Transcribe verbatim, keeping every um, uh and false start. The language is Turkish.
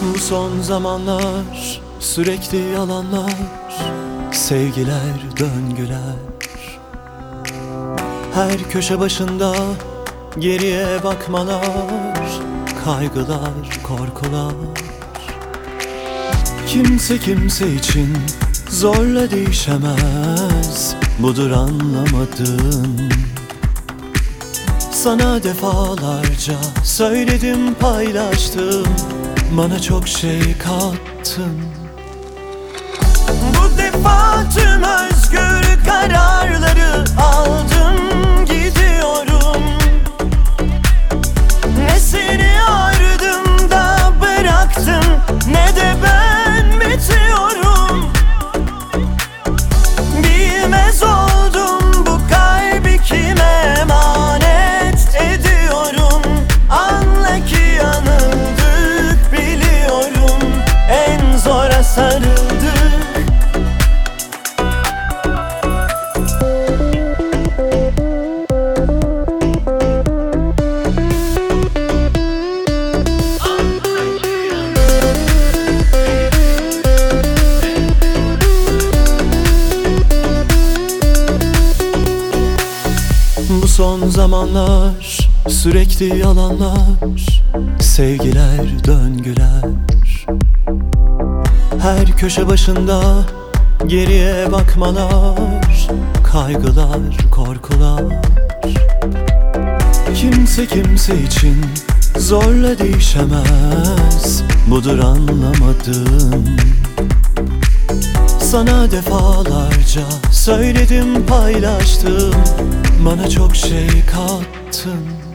Bu son zamanlar sürekli yalanlar, sevgiler, döngüler. Her köşe başında geriye bakmalar, kaygılar, korkular. Kimse kimse için zorla değişemez, budur anlamadın. Sana defalarca söyledim, paylaştım, bana çok şey kattın. Bu defa tüm özgür kararları aldım, gidiyorum. Ne seni ardımda bıraktım, ne de ben bitiyorum. Bilmez oldum bu kalbi kime emanet ediyorum. Anla ki yanıldık, biliyorum, en zora sarıldık. Bu son zamanlar sürekli yalanlar, sevgiler, döngüler. Her köşe başında geriye bakmalar, kaygılar, korkular. Kimse kimse için zorla değişemez, budur anlamadın. Sana defalarca söyledim, paylaştım, bana çok şey kattın.